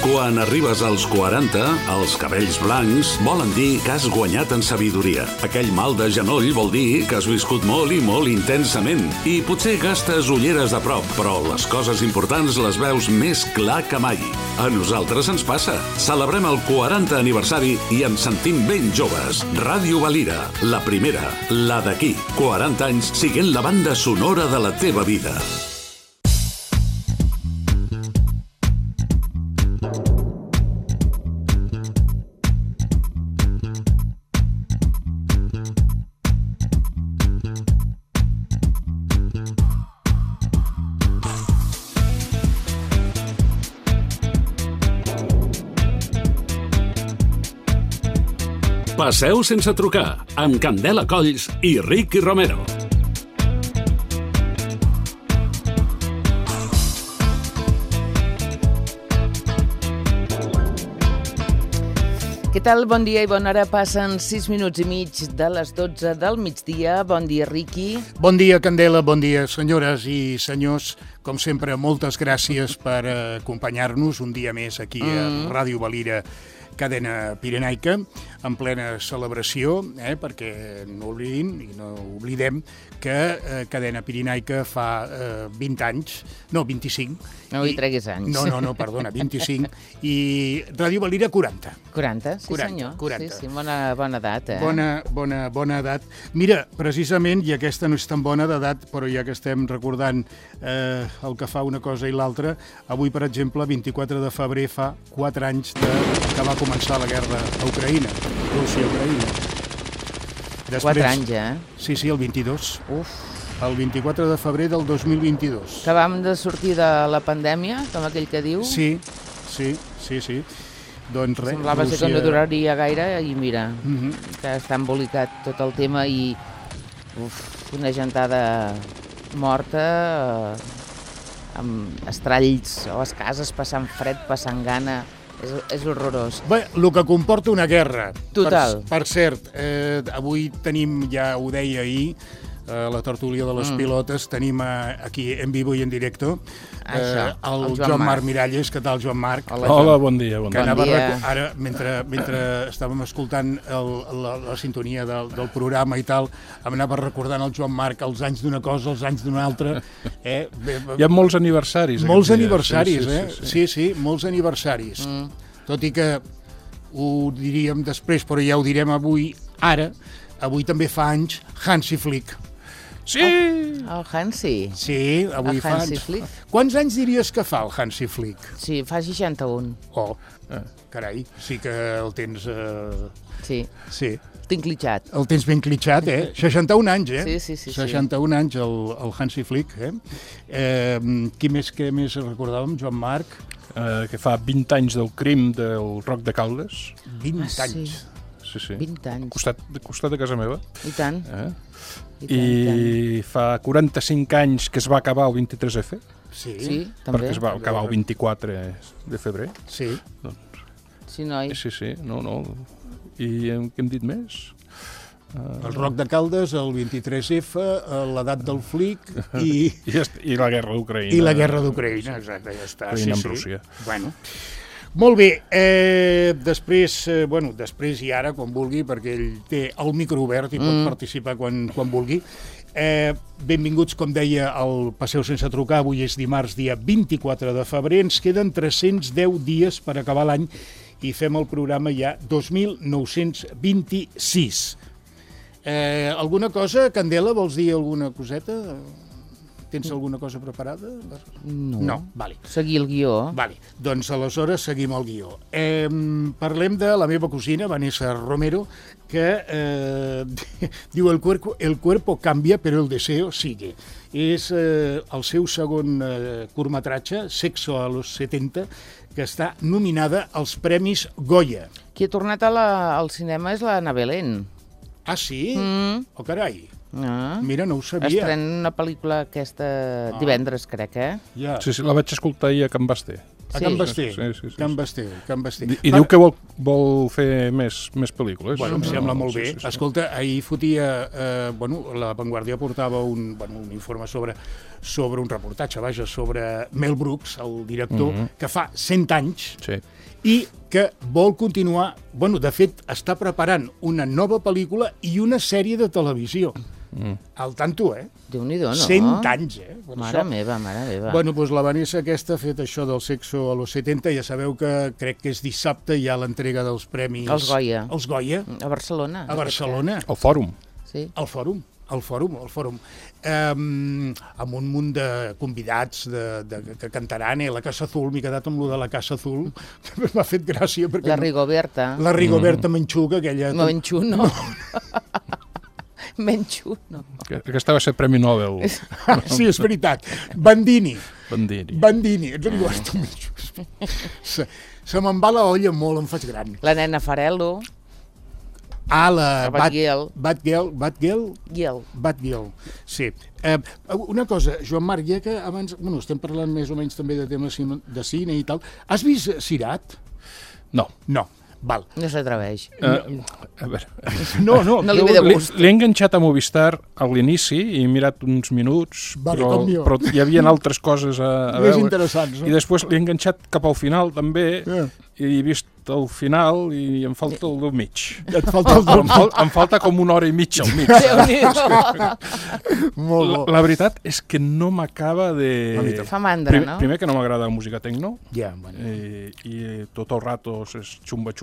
Quan arribes als 40, els cabells blancs volen dir que has guanyat en sabidoria. Aquell mal de genoll vol dir que has viscut molt i molt intensament. I potser gastes ulleres de prop, però les coses importants les veus més clar que mai. A nosaltres ens passa. Celebrem el 40 aniversari i ens sentim ben joves. Ràdio Valira, la primera, la d'aquí. 40 anys siguent la banda sonora de la teva vida. Passeu sense trucar, amb Candela Colls i Ricky Romero. Què tal? Bon dia i bona hora. Passen 6 minuts i mig de les 12 del migdia. Bon dia, Ricky. Bon dia, Candela. Bon dia, senyores i senyors. Com sempre, moltes gràcies per acompanyar-nos un dia més aquí a Ràdio Valira, cadena pirenaica, en plena celebració, perquè no oblidin i no oblidem que cadena pirenaica fa 20 anys, no, 25. No hi treguis anys. No, perdona, 25. I Ràdio Valira, 40. 40, sí 40, senyor. 40. Sí, bona edat, Bona edat. Mira, precisament, i aquesta no és tan bona d'edat, però ja que estem recordant el que fa una cosa i l'altra, avui, per exemple, 24 de febrer, fa 4 anys que va començar la guerra a Ucraïna, Rússia-Ucraïna. 4 anys, Sí, el 22. Uf. El 24 de febrer del 2022. Acabam de sortir de la pandèmia, com aquell que diu. Sí. Doncs res, semblava ser que no duraria gaire i mira, que està embolicat tot el tema i una gentada morta, amb estralls a les cases, passant fred, passant gana. És horrorós. Bé, el que comporta una guerra. Total. Per cert, avui tenim, ja ho deia ahir, la tertúlia de les pilotes, tenim aquí en vivo i en directo el Joan Marc Miralles. Què tal, Joan Marc? Hola, bon dia. Ara, mentre estàvem escoltant la sintonia del programa i tal, em anava recordant el Joan Marc els anys d'una cosa, els anys d'una altra. Hi ha molts aniversaris. Molts aniversaris, Sí, molts aniversaris. Tot i que ho diríem després, però ja ho direm avui, avui també fa anys Hansi Flick. Sí! El Hansi. Sí, avui fa Hansi anys. Flick. Quants anys diries que fa el Hansi Flick? Sí, fa 61. Oh, carai, sí que el tens... Sí. Tinc clitxat. El tens ben clitxat, 61 anys, Sí. 61 anys el Hansi Flick, Qui més recordàvem, Joan Marc? Que fa 20 anys del crim del Roc de Caldes. 20 anys. Sí. 20 anys. Costat de casa meva. I tant. I fa 45 anys que es va acabar el 23F. Sí, també. Perquè es va acabar el 24 de febrer. Sí. Sí, noi. Sí, no. I què hem dit més? El Roc de Caldes, el 23F, l'edat del Flick i la guerra d'Ucraïna. I la guerra d'Ucraïna, exacte, ja està. Ucraïna amb Rússia. Bueno. Molt bé, després i ara, quan vulgui, perquè ell té el micro obert i pot participar quan vulgui. Benvinguts, com deia, al Passeu sense trucar. Avui és dimarts, dia 24 de febrer. Ens queden 310 dies per acabar l'any i fem el programa ja 2926. Alguna cosa, Candela, vols dir alguna coseta? Tens alguna cosa preparada? No. Vale. Seguir el guió. Vale. Doncs aleshores seguim el guió. Parlem de la meva cosina, Vanessa Romero, que diu el cuerpo cambia, però el deseo sigue. És el seu segon curtmetratge, Sexo a los 70, que està nominada als Premis Goya. Qui ha tornat al cinema és la Ana Belén. Ah, sí? Oh, carai. Mira, no ho sabia. Estrena una pel·lícula aquesta divendres, crec, Ja. Sí, la vaig escoltar ahir a Can Basté. A Can Basté. Sí. Can Basté. I diu que vol fer més pel·lícules. Bueno, em sembla molt bé. Escolta, ahir fotia... La Vanguardia portava un informe sobre un reportatge, vaja, sobre Mel Brooks, el director, que fa 100 anys i que vol continuar... de fet, està preparant una nova pel·lícula i una sèrie de televisió. Al tanto, Déu-n'hi-do, no? 100 anys, Mare meva. Bueno, doncs la Vanessa aquesta ha fet això del Sexo a los 70, ja sabeu que crec que és dissabte, hi ha l'entrega dels premis... Els Goya. Els Goya. A Barcelona. A Barcelona. El Fòrum. Sí. El Fòrum. Amb un munt de convidats que cantaran, la Casa Azul, m'he quedat amb lo de la Casa Azul, que m'ha fet gràcia. La Rigoberta. La Rigoberta Menchú, aquella... No, Menchú no. Menchú no. Aquesta va ser Premi Nobel. Sí, és veritat. Bandini. Se me'n va la olla molt, em faig gran. La nena Farello. La Batgirl. Batgirl, sí. Una cosa, Joan Marc, ja que abans estem parlant més o menys també de temes de cine i tal, has vist Sirat? No. Val. No s'atreveix. A veure... No li ve de gust. L'he enganxat a Movistar a l'inici i he mirat uns minuts, però hi havia altres coses a veure. Més interessants, no? I després l'he enganxat cap al final també i he vist el final i em falta el del mig. Et falta el del mig? Em falta com una hora i mitja al mig. Molt bo. La veritat és que no m'acaba de... Fa mandra, no? Primer que no m'agrada la música techno i tot el rato és xumba.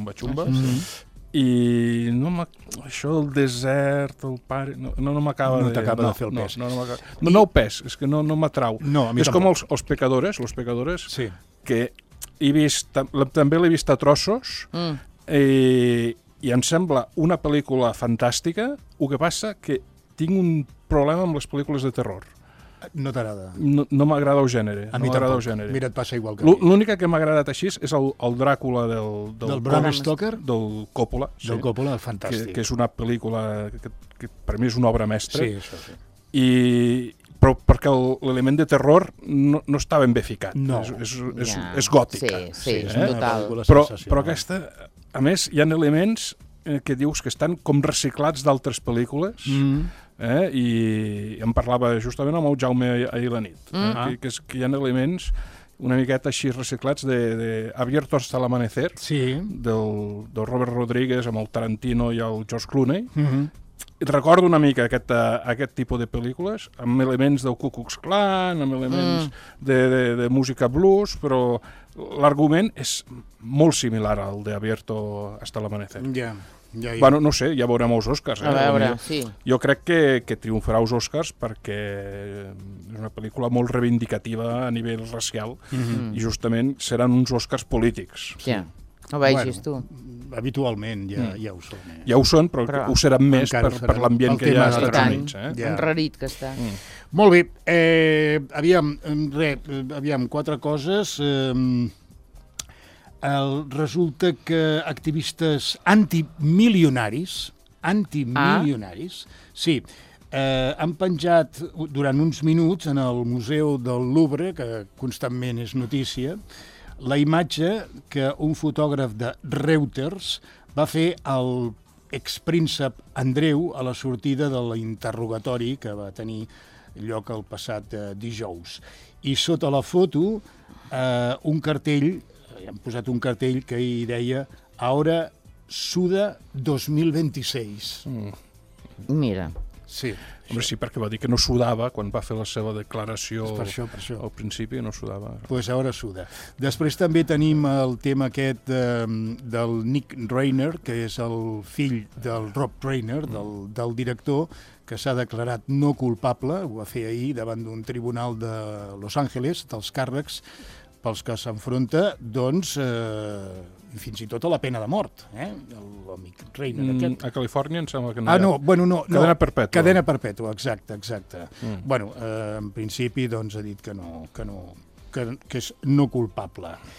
I això del desert, el pare... No m'acaba de... No t'acaba de fer el pes. No el pes, és que no m'atrau. És com els pecadores, que he vist, també l'he vist a trossos i em sembla una pel·lícula fantàstica. El que passa que tinc un problema amb les pel·lícules de terror. No t'agrada? No m'agrada el gènere. A mi tampoc. Mira, et passa igual que a mi. L'única que m'ha agradat així és el Dràcula del Bram Stoker? Del Coppola. Del Coppola, fantàstic. Que és una pel·lícula que per mi és una obra mestra. Sí, això sí. Però perquè l'element de terror no està ben bé ficat. No. És gòtica. Sí, és total. Però aquesta, a més, hi ha elements que dius que estan com reciclats d'altres pel·lícules, i em parlava justament amb el Jaume ahir la nit, que hi ha elements una miqueta així reciclats de Abierto hasta el amanecer, del Robert Rodríguez amb el Tarantino i el George Clooney. Recordo una mica aquest tipus de pel·lícules, amb elements del Ku Klux Klan, amb elements de música blues, però l'argument és molt similar al de Abierto hasta el amanecer. Bueno, no sé, ja veurem els Oscars. A veure, sí. Jo crec que triomfarà els Oscars perquè és una pel·lícula molt reivindicativa a nivell racial i justament seran uns Oscars polítics. Ja, no vegis tu. Habitualment ja ho són. Ja ho són, però ho seran més per l'ambient que hi ha als Estats Units. Enrarit que està. Molt bé, aviam, 4 coses. Resulta que activistes antimilionaris, sí, han penjat durant uns minuts en el Museu del Louvre, que constantment és notícia, la imatge que un fotògraf de Reuters va fer al expríncep Andreu a la sortida de l'interrogatori que va tenir lloc el passat dijous. I sota la foto, un cartell, han posat un cartell que hi deia Ahora suda 2026. Mira. Sí. Home, sí, perquè va dir que no sudava quan va fer la seva declaració per això. Al principi, no sudava. Pues ara suda. Després també tenim el tema aquest del Nick Reiner, que és el fill del Rob Reiner, del director, que s'ha declarat no culpable, ho va fer ahir davant d'un tribunal de Los Angeles, dels càrrecs pels que s'enfronta, doncs, fins i tot a la pena de mort, l'amic Reiner aquest. A Califòrnia em sembla que no hi ha. No. Cadena perpètua. Cadena perpètua, exacte. Bueno, en principi, doncs, ha dit que no, que és no culpable.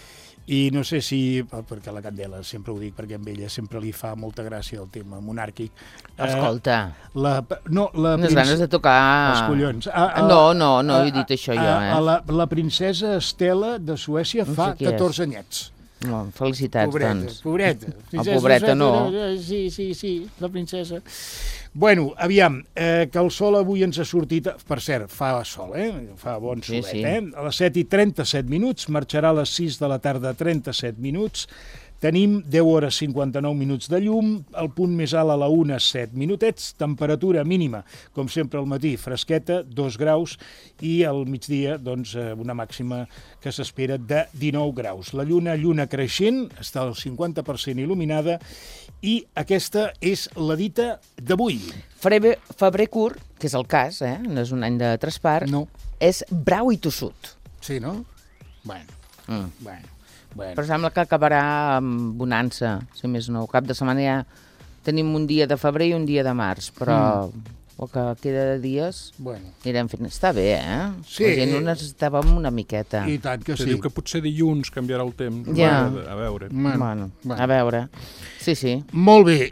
I no sé si, perquè la Candela, sempre ho dic, perquè amb ella sempre li fa molta gràcia el tema monàrquic. Escolta, Unes ganes de tocar... Els collons. No he dit això jo, La princesa Estela de Suècia fa 14 anyets. No, felicitats, doncs. Pobreta. Pobreta no. Sí, la princesa. Bueno, aviam, que el sol avui ens ha sortit... Per cert, fa sol, fa bon solet, Sí. A les 7:37 minuts, marxarà a les 6 de la tarda 37 minuts, tenim 10 hores 59 minuts de llum, el punt més alt a la 1, 7 minutets, temperatura mínima, com sempre al matí, fresqueta, 2 graus, i al migdia, doncs, una màxima que s'espera de 19 graus. La lluna creixent, està al 50% il·luminada, i aquesta és la dita d'avui. Febrer curt, que és el cas, no és un any de traspart, No. és brau i tossut. Sí, no? Bueno. Però sembla que acabarà amb bonança, si més no. Cap de setmana ja tenim un dia de febrer i un dia de març, però el que queda de dies anirem fent. Està bé, Sí. La gent ho necessitàvem una miqueta. I tant que Se sí. diu que potser dilluns canviarà el temps. Ja. A veure. Bueno, a veure. Sí. Molt bé.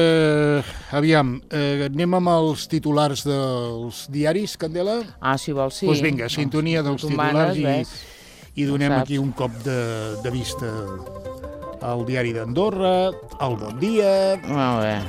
Aviam, anem amb els titulars dels diaris, Candela? Si vols, sí. Doncs vinga, sintonia dels titulars i donem aquí un cop de vista al diari d'Andorra, al Bon Dia, Molt bé.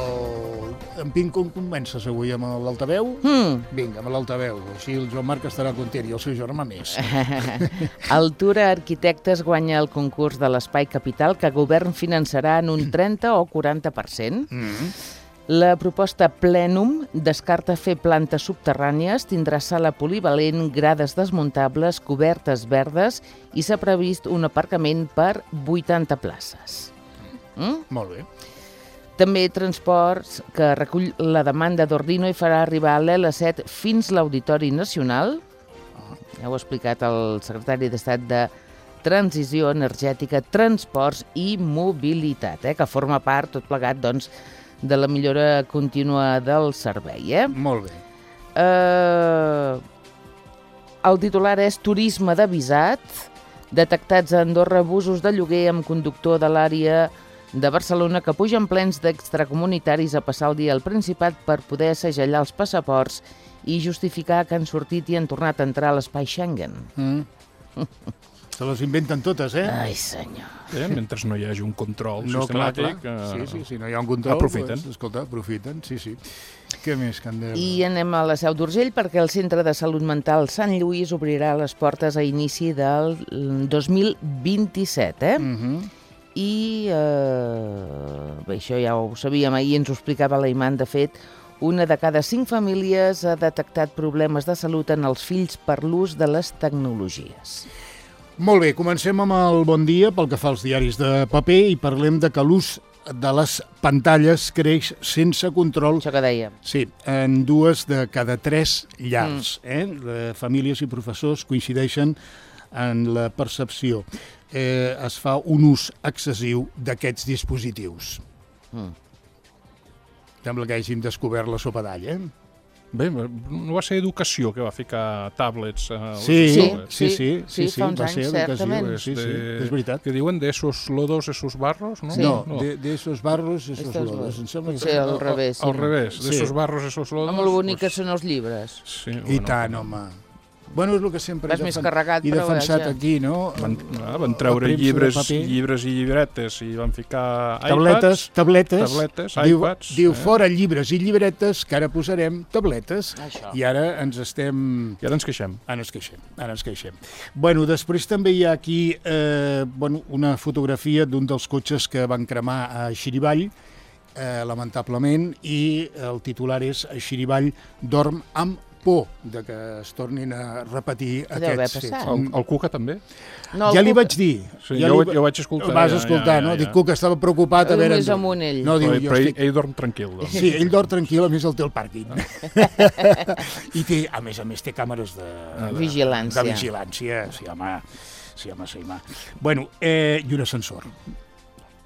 En Pim, com comences avui, amb l'altaveu? Vinga, amb l'altaveu, així el Joan Marc estarà content i el seu germà més. Altura Arquitectes guanya el concurs de l'Espai Capital que el govern finançarà en un 30 o 40%. La proposta Plenum descarta fer plantes subterrànies, tindrà sala polivalent, grades desmuntables, cobertes verdes i s'ha previst un aparcament per 80 places. Molt bé. També Transports, que recull la demanda d'Ordino i farà arribar l'L7 fins l'Auditori Nacional. Ja ho ha explicat el secretari d'Estat de Transició Energètica, Transports i Mobilitat, que forma part, tot plegat, doncs, de la millora contínua del servei. Molt bé. El titular és Turisme d'avisat. Detectats a Andorra abusos de lloguer amb conductor de l'àrea de Barcelona que pugen plens d'extracomunitaris a passar el dia al Principat per poder segellar els passaports i justificar que han sortit i han tornat a entrar a l'espai Schengen. Se les inventen totes, Ai, senyor. Mentre no hi hagi un control sistemàtic... Sí, no hi ha un control. Aprofiten. Escolta, aprofiten, sí. Què més, Candela? I anem a la Seu d'Urgell perquè el Centre de Salut Mental Sant Lluís obrirà les portes a inici del 2027, I bé, això ja ho sabíem, ahir ens ho explicava l'Aiman, de fet, una de cada 5 famílies ha detectat problemes de salut en els fills per l'ús de les tecnologies. Molt bé, comencem amb el Bon Dia pel que fa als diaris de paper i parlem de que l'ús de les pantalles creix sense control. Això que dèiem. Sí, en 2 de cada 3 llars. Famílies i professors coincideixen en la percepció. Es fa un ús excessiu d'aquests dispositius. Sembla que hàgim descobert la sopa d'all, Bé, no va ser Educació que va ficar tablets a les Sí, fa uns va anys, ser certament. Educació. Sí, és veritat. Que diuen de esos lodos, esos barros, no? Sí. No, de esos barros, esos lodos. Sí, al revés. Al revés, de esos barros, esos lodos... Amb el bonic que són els llibres. Sí, I tant, home. Bueno, és el que sempre Vas més carregat, he però defensat vaja. aquí, no? Van treure llibres i llibretes i van ficar tabletes, iPads. Diu fora llibres i llibretes, que ara posarem tabletes. Això. I ara ens estem... I ara ens queixem. Ara ens queixem. Bueno, després també hi ha aquí una fotografia d'un dels cotxes que van cremar a Xirivall, lamentablement, i el titular és Xirivall dorm amb por de que es tornin a repetir aquests fets. El Cuca també? No, ja li vaig dir. Sí, jo ho vaig escoltar. Vas escoltar, no? Dic, Cuca estava preocupat a veure... Més amunt ell. No, diu, però ell dorm tranquil. Doncs. Sí, ell dorm tranquil, a més el té al pàrquing. I té, a més, té càmeres de vigilància. De vigilància, sí, home. Bueno, i un ascensor.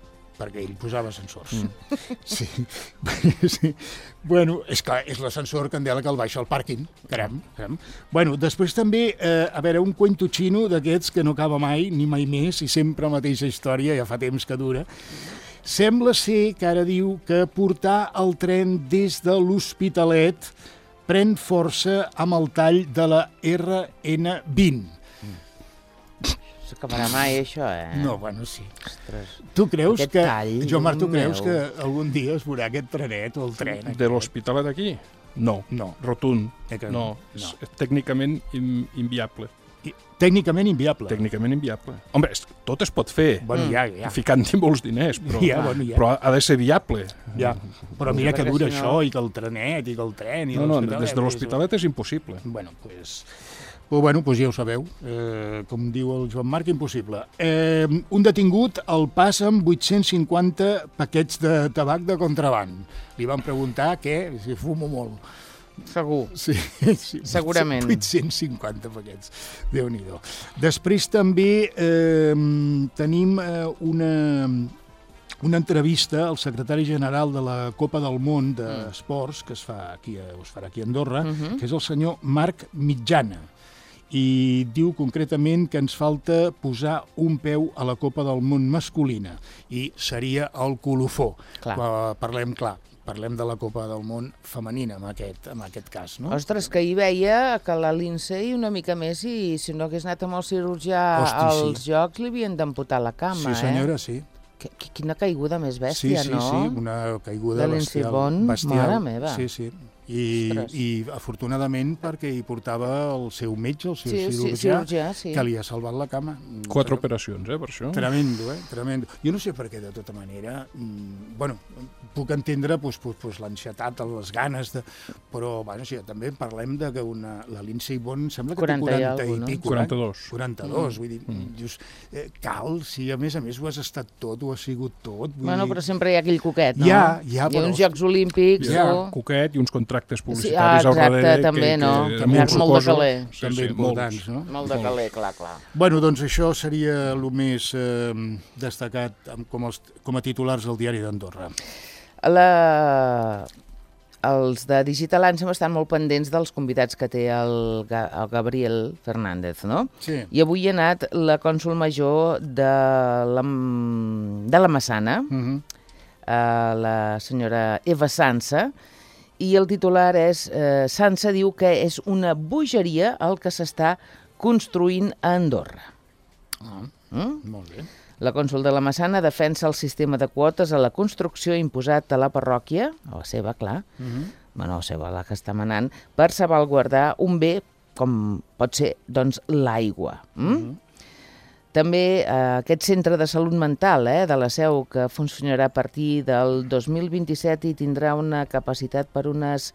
perquè ell posava ascensors. Sí. Sí. Bueno, és clar, és l'ascensor Candela que el baixa al pàrquing, caram. Bueno, després també, a veure, un cuento xino d'aquests que no acaba mai, ni mai més, i sempre la mateixa història, ja fa temps que dura. Sembla ser que ara diu que portar el tren des de l'Hospitalet pren força amb el tall de la RN20. S'acabarà mai, això, No, bueno, sí. Ostres. Tu creus Aquest que, tall, Jomar, tu Déu creus meu. que algun dia es veurà aquest trenet o el tren? De l'Hospitalet aquí? No. No. Rotund. Que No. no. És tècnicament inviable. Tècnicament inviable. Tècnicament inviable. Home, tot es pot fer, Bueno, ja. ficant-hi molts diners, Ja. però ha de ser viable. Ja. Però mira que Perquè dura si no- això, i que el trenet, i que el tren... I No, l'Hospitalet, des de l'Hospitalet és impossible. Bueno, pues ja ho sabeu, com diu el Joan Marc, impossible. Un detingut el passa amb 850 paquets de tabac de contraband. Li van preguntar què, si fumo molt. Segur. Sí, sí, Segurament. 850 paquets, Déu-n'hi-do. Després també tenim una entrevista al secretari general de la Copa del Món d'Esports, que es farà aquí a Andorra, que és el senyor Marc Mitjana, i diu concretament que ens falta posar un peu a la Copa del Món masculina, i seria el colofó. Clar. Parlem de la Copa del Món femenina, en aquest cas, no? Ostres, que hi veia que la Lindsay una mica més i si no hagués anat amb el cirurgià als Jocs li havien d'amputar la cama, Sí, senyora, sí. Quina caiguda més bèstia, no? Sí, una caiguda de bestial. Mare meva. Sí. I afortunadament perquè hi portava el seu metge, el seu cirurgià, que li ha salvat la cama. 4 operacions, per això. Tremendo, tremendo. Jo no sé per què, de tota manera, bueno, puc entendre l'ansietat, les ganes, però bueno, sí, també parlem de que la Lindsay Vonn sembla que té 40 i pico. 42. 42, vull dir, dius, cal, si a més ho has estat tot, ho has sigut tot. Bueno, però sempre hi ha aquell coquet, no? Hi ha uns Jocs Olímpics, no? Coquet i uns contractes publicitaris al darrere. Exacte, també, no? Molt de caler. També importants, no? Molt de caler, clar. Bueno, doncs això seria el més destacat com a titulars del Diari d'Andorra. Els de Digital Ansem estan molt pendents dels convidats que té el Gabriel Fernández, no? Sí. I avui ha anat la cònsol major de la Massana, la senyora Eva Sansa, i el titular és Sansa diu que és una bogeria el que s'està construint a Andorra. Molt bé. La cònsol de la Massana defensa el sistema de quotes a la construcció imposat a la parròquia, a la seva, clar, bueno, la seva, la que està manant, per salvaguardar un bé com pot ser, doncs, l'aigua. També aquest centre de salut mental de la Seu, que funcionarà a partir del 2027 i tindrà una capacitat per unes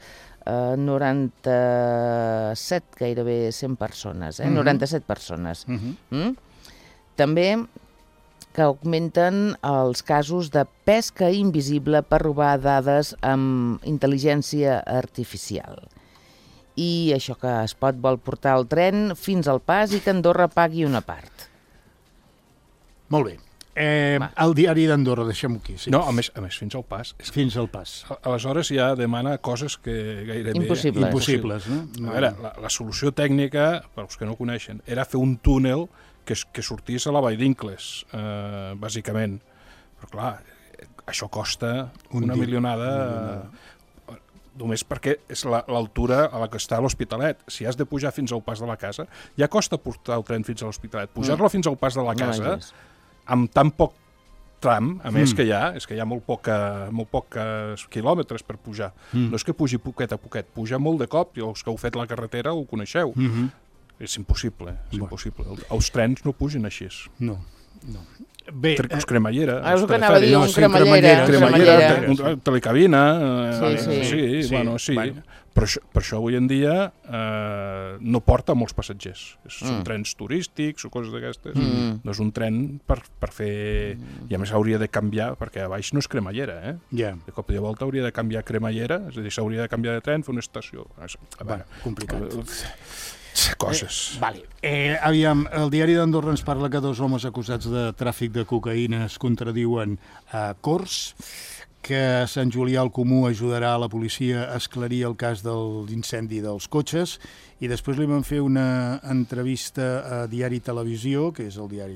97, gairebé 100 persones, 97 persones. També que augmenten els casos de pesca invisible per robar dades amb intel·ligència artificial. I això que es vol portar el tren fins al pas i que Andorra pagui una part. Molt bé. El Diari d'Andorra, deixem-ho aquí. Sí. No, a més, fins al pas. Fins al pas. Aleshores ja demana coses que gairebé... Impossibles, no? A veure, la solució tècnica, per als que no coneixen, era fer un túnel que sortís a la Vall d'Incles, bàsicament. Però clar, això costa una milionada només perquè és l'altura a la que està l'Hospitalet. Si has de pujar fins al pas de la casa, ja costa portar el tren fins a l'Hospitalet. Pujar-lo fins al pas de la casa, amb tan poc tram, a més que hi ha molt pocs quilòmetres per pujar. No és que pugi poquet a poquet, puja molt de cop, i els que heu fet la carretera ho coneixeu. És impossible, impossible. Els trens no pugen així. No. Bé, cremallera. És el que anava a dir, un cremallera. Telecabina. Sí. Per això avui en dia no porta molts passatgers. Són trens turístics o coses d'aquestes. No és un tren per fer... I a més hauria de canviar, perquè a baix no és cremallera. De cop i de volta hauria de canviar cremallera, és a dir, s'hauria de canviar de tren, fer una estació. Complicat. Coses. Vale. Aviam, el diari d'Andorra ens parla que 2 homes acusats de tràfic de cocaïna es contradiuen a Corts, que Sant Julià al Comú ajudarà a la policia a esclarir el cas de l'incendi dels cotxes, i després li van fer una entrevista a Diari Televisió, que és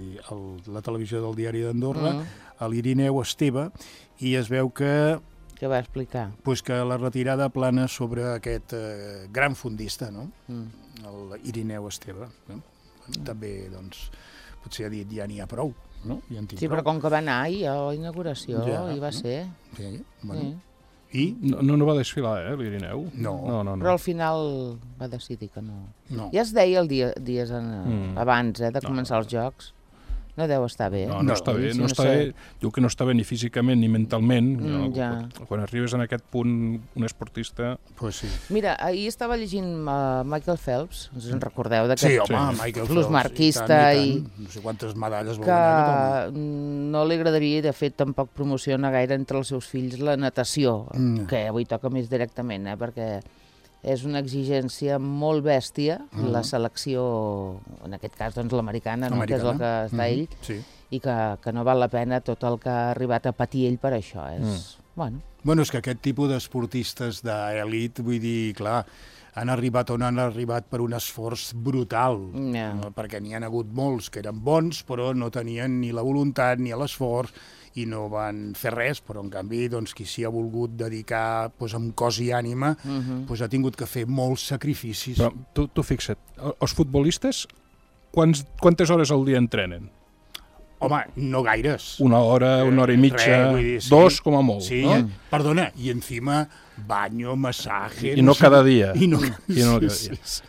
la televisió del diari d'Andorra, a l'Irineu Esteve, i es veu que Què va explicar? pues que la retirada plana sobre aquest gran fondista, no? L'Irineu Esteve. També, doncs, potser ha dit ja n'hi ha prou, no? Ja en tinc Sí, però prou. com que va anar a la inauguració, Ja, i va no? ser. Sí, bueno. Sí. I? No va desfilar, l'Irineu? No. Però al final va decidir que no. No. Ja es deia dies abans de començar els Jocs. No deu estar bé. No està bé, Sí, no està bé. Diu que no està bé ni físicament ni mentalment. ja. Quan arribes en aquest punt, un esportista... Pues sí. Mira, ahir estava llegint Michael Phelps, us en recordeu Sí, d'aquest home, Michael Phelps. plusmarquista i tant. No sé quantes medalles vol que guanyar aquest home. no li agradaria, de fet, tampoc promociona gaire entre els seus fills la natació, que avui toca més directament, perquè és una exigència molt bèstia, la selecció, en aquest cas, doncs, l'americana, no? Que és el que està ell, Sí. i que no val la pena tot el que ha arribat a patir ell per això. Bueno, és que aquest tipus d'esportistes d'elit, vull dir, clar, han arribat on han arribat per un esforç brutal, perquè n'hi han hagut molts que eren bons, però no tenien ni la voluntat ni l'esforç, i no van fer res, però en canvi doncs, qui s'hi ha volgut dedicar doncs, amb cos i ànima doncs, ha tingut que fer molts sacrificis. Però tu fixa't, els futbolistes quantes hores al dia entrenen? Home, no gaires. Una hora i mitja, vull dir, 2 com a molt, sí, no? Perdona, i encima baño, masaje... I no cada dia. I no cada dia. Sí.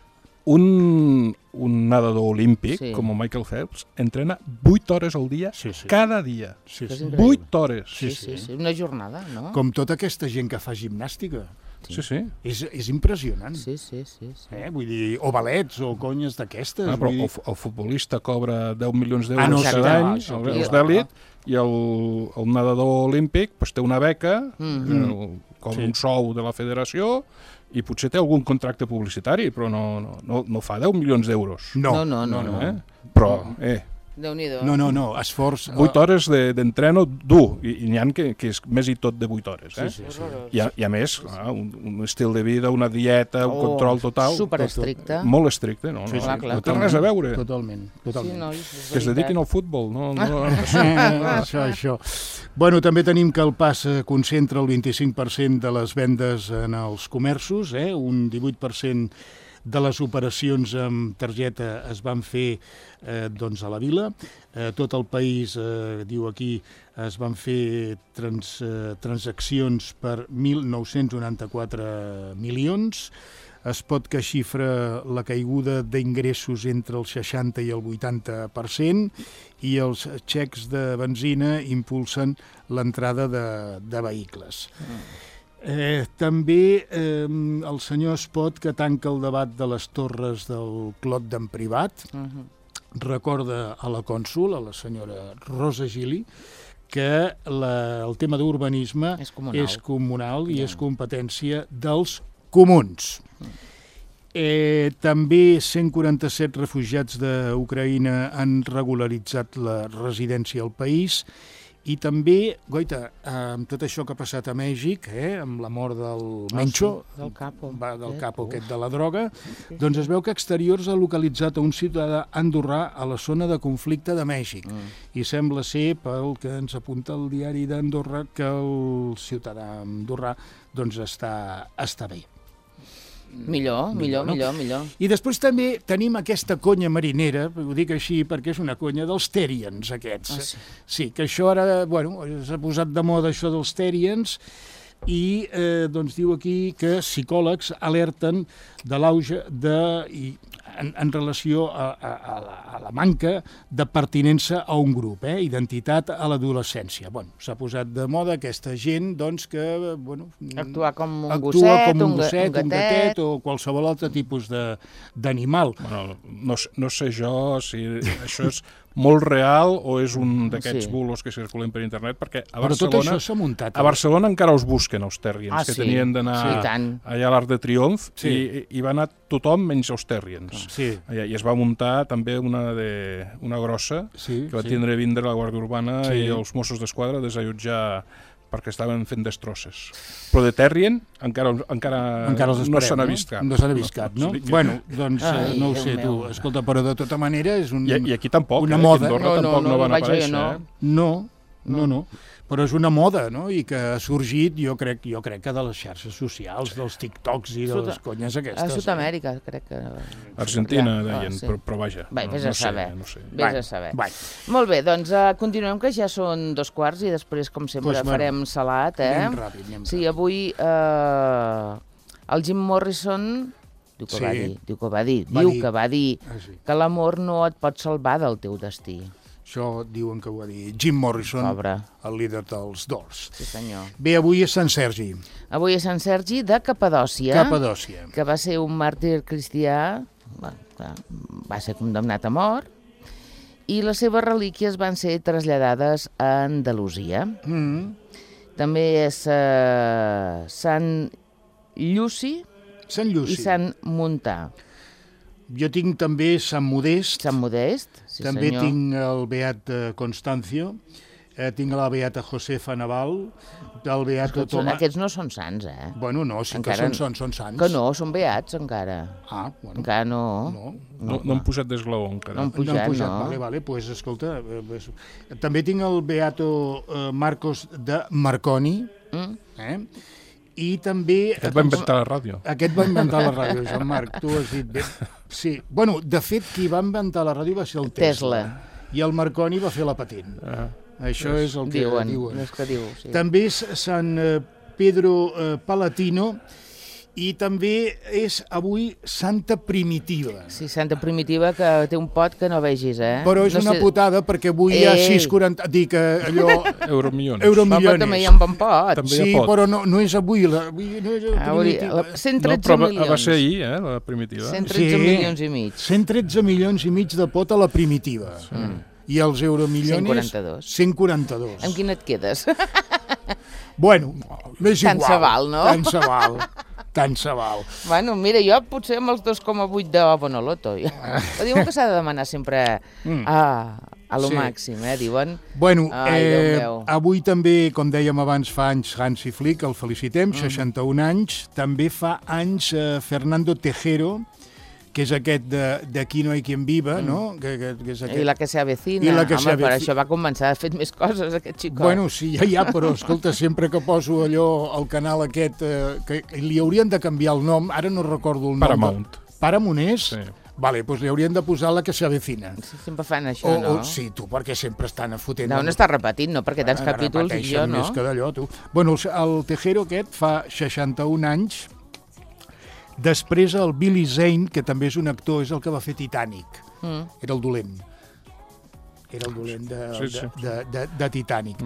Un nadador olímpic, com Michael Phelps, entrena 8 hores al dia, cada dia. 8 hores. Sí, una jornada, no? Com tota aquesta gent que fa gimnàstica. Sí. És impressionant. Sí. Vull dir, o balets, o conyes d'aquestes. Però el futbolista cobra 10 milions d'euros cada any, els d'èlit, i el nedador olímpic té una beca, cobra un sou de la federació, i potser té algun contracte publicitari, però no fa 10 milions d'euros. No. Però, Déu-n'hi-do. No, esforç... 8 hores d'entreno dur, i n'hi ha que és més i tot de 8 hores. Sí. I a més, un estil de vida, una dieta, un control total... Superestricte. Molt estricte, no té res a veure. Totalment. Que es dediquin al futbol, no? Això. Bueno, també tenim que el PAS concentra el 25% de les vendes en els comerços, un 18% de les operacions amb targeta es van fer a la vila. Tot el país, diu aquí, es van fer transaccions per 1.994 milions. Es pot que xifra la caiguda d'ingressos entre el 60 i el 80%, i els xecs de benzina impulsen l'entrada de vehicles. També el senyor Espot, que tanca el debat de les torres del Clot d'en Privat, recorda a la cònsol, a la senyora Rosa Gili, que el tema d'urbanisme és comunal i és competència dels comuns. També 147 refugiats d'Ucraïna han regularitzat la residència al país. I també, goita, amb tot això que ha passat a Mèxic, amb la mort del Mencho, del capo aquest de la droga, doncs es veu que Exteriors ha localitzat a un ciutadà andorrà a la zona de conflicte de Mèxic. I sembla ser, pel que ens apunta el diari d'Andorra, que el ciutadà andorrà doncs està bé. Millor. I després també tenim aquesta conya marinera, ho dic així perquè és una conya dels Therians, aquests. Sí, que això ara, s'ha posat de moda això dels Therians, i doncs diu aquí que psicòlegs alerten de l'auge en relació a la manca de pertinença a un grup, identitat a l'adolescència. S'ha posat de moda aquesta gent que actua com un gosset, un gatet o qualsevol altre tipus d'animal. No sé jo si això és molt real o és un d'aquests bulos que circulen per internet, perquè a Barcelona encara els busquen, els Terriens, que tenien d'anar allà a l'Arc de Triomf, i va anar tothom menys els Terriens. Sí. I es va muntar també una grossa que va tindre vindre la Guàrdia Urbana i els Mossos d'Esquadra a desallotjar perquè estaven fent destrosses. Però de Terrien encara no se n'ha vist cap. No se n'ha vist cap, no? Bueno, doncs no ho sé, tu. Escolta, però de tota manera és I aquí tampoc, una moda. Aquí a Andorra tampoc no van aparèixer. No. Però és una moda, no? I que ha sorgit, jo crec que de les xarxes socials, dels TikToks i de les conyes aquestes. A Sud-amèrica, crec que... Argentina, deien, però vaja. Vés a saber. Vés a saber. Molt bé, doncs continuem, que ja són 2:15 i després, com sempre, farem salat, Anem ràpid. Sí, avui el Jim Morrison diu que va dir que l'amor no et pot salvar del teu destí. Això diuen que ho va dir Jim Morrison, el líder dels Doors. Sí, senyor. Bé, avui és Sant Sergi. Avui és Sant Sergi de Capadòcia. Que va ser un màrtir cristià, va ser condemnat a mort, i les seves relíquies van ser traslladades a Andalusia. També és Sant Lluci i Sant Montà. Jo tinc també Sant Modest. Sant Modest, sí també senyor. Tinc el beat Constancio, tinc la beata Josefa Naval, el beato Tomàs... Aquests no són sants, Bueno, no, sí que són sants. Que no, són beats encara. Bueno. Encara no. No han posat d'esglaó encara. No han pujat, no. Vale, pues escolta, també tinc el beato Marcos de Marconi, i també... Aquest va inventar la ràdio. Aquest va inventar la ràdio, Jean-Marc, tu has dit bé. Sí, bueno, de fet, qui va inventar la ràdio va ser el Tesla. I el Marconi va fer la patent. Això és el que diuen. També és Sant Pedro Palatino, i també és avui Santa Primitiva. Sí, Santa Primitiva, que té un pot que no vegis, Però és una putada, perquè avui hi ha 6,40... Dic allò... Euromillones. Però també hi ha un bon pot. Sí, però no és avui. No és Primitiva. 113 milions. Va ser ahir, la Primitiva. 113 milions i mig. 113 milions i mig de pot a la Primitiva. I els euromillones... 142. Amb quin et quedes? Bueno, m'és igual. Tant se val, no? Tant se val. Bueno, mira, jo potser amb els 2,8 de Bonoloto. Diuen que s'ha de demanar sempre a lo màxim, diuen. Bueno, avui també, com dèiem abans, fa anys Hansi Flick, el felicitem, 61 anys. També fa anys Fernando Tejero, que és aquest d'Aquí no hay quien viva, no? I la que se avecina. Home, per això va començar a fer més coses, aquest xicot. Bueno, sí, ja hi ha, però escolta, sempre que poso allò al canal aquest, que li haurien de canviar el nom, ara no recordo el nom. Paramount és? Sí. Vale, doncs li haurien de posar la que se avecina. Sempre fan això, no? Sí, tu, perquè sempre estan fotent... No està repetint, no? Perquè tants capítols i jo, no? Més que d'allò, tu. Bueno, el Tejero aquest fa 61 anys. Després el Billy Zane, que també és un actor, és el que va fer Titanic. Era el dolent. Era el dolent de Titanic.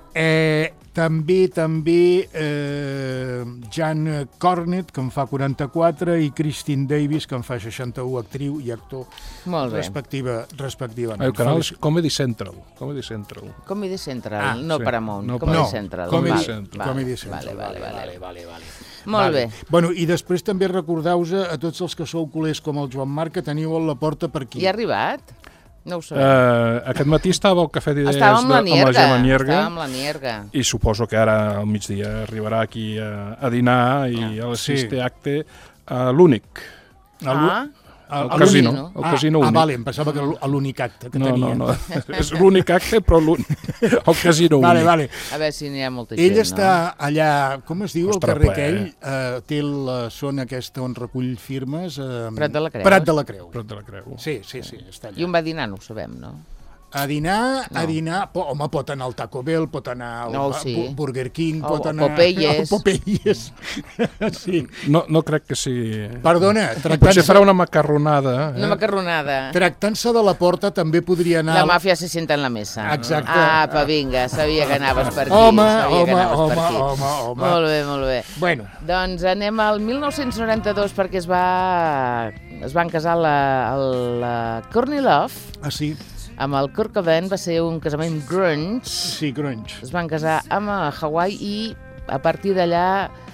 També Jan Cornet, que en fa 44, i Christine Davis, que en fa 61, actriu i actor, respectivament. El canal és Comedy Central. Comedy Central, no Paramount. Comedy Central. Comedy Central. Vale. Molt bé. Bueno, i després també recordeu-vos a tots els que sou culers com el Joan Marc, que teniu a la porta per aquí. I ha arribat? No ho sabem. Aquest matí estava al Cafè d'Idees amb la Nierga. Estava amb la Nierga. I suposo que ara al migdia arribarà aquí a dinar i a les 6 té acte a l'Únic. El casino únic. Vale, em pensava que l'únic acte que tenia. No, és l'únic acte, però el casino únic. Vale. A veure si n'hi ha molta gent, Ell està allà, com es diu, el carrer aquell, té la zona aquesta on recull firmes... Prat de la Creu. Prat de la Creu. Sí, està allà. I on va dinar, no ho sabem, no? A dinar, home, pot anar al Taco Bell, pot anar al Burger King, pot anar... Popeyes. Popeyes. Sí. No crec que sigui... Perdona, potser farà una macarronada. Una macarronada. Tractant-se de la porta també podria anar... La màfia se sienta en la mesa. Exacte. Apa, vinga, sabia que anaves per aquí. Home. Molt bé. Bueno. Doncs anem al 1992 perquè es van casar la Courtney Love. Ah, sí? Amb el Kurt Cobain, va ser un casament grunge. Sí, grunge. Es van casar a Hawaii i a partir d'allà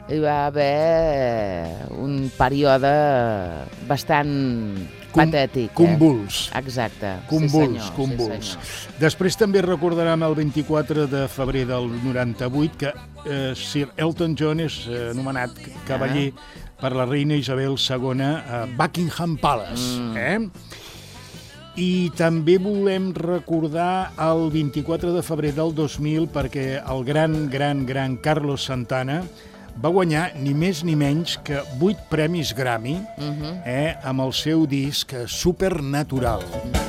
hi va haver un període bastant patètic. Convuls. Exacte. Convuls. Sí, senyor. Després també recordarem el 24 de febrer del 98 que Sir Elton John és anomenat cavaller per la reina Isabel II a Buckingham Palace. I també volem recordar el 24 de febrer del 2000 perquè el gran Carlos Santana va guanyar ni més ni menys que 8 premis Grammy amb el seu disc Supernatural.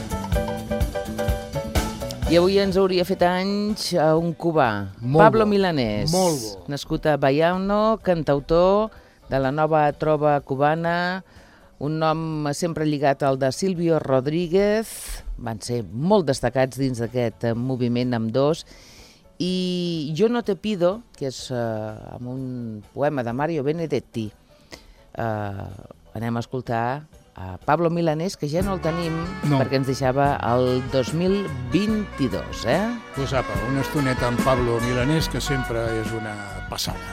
I avui ens hauria fet anys un cubà, Pablo Milanés, nascut a Bayano, cantautor de la nova trova cubana, un nom sempre lligat al de Silvio Rodríguez, van ser molt destacats dins d'aquest moviment ambdós, i Yo no te pido, que és amb un poema de Mario Benedetti. Anem a escoltar a Pablo Milanés, que ja no el tenim, perquè ens deixava el 2022. Pues apa, una estoneta amb Pablo Milanés, que sempre és una passada.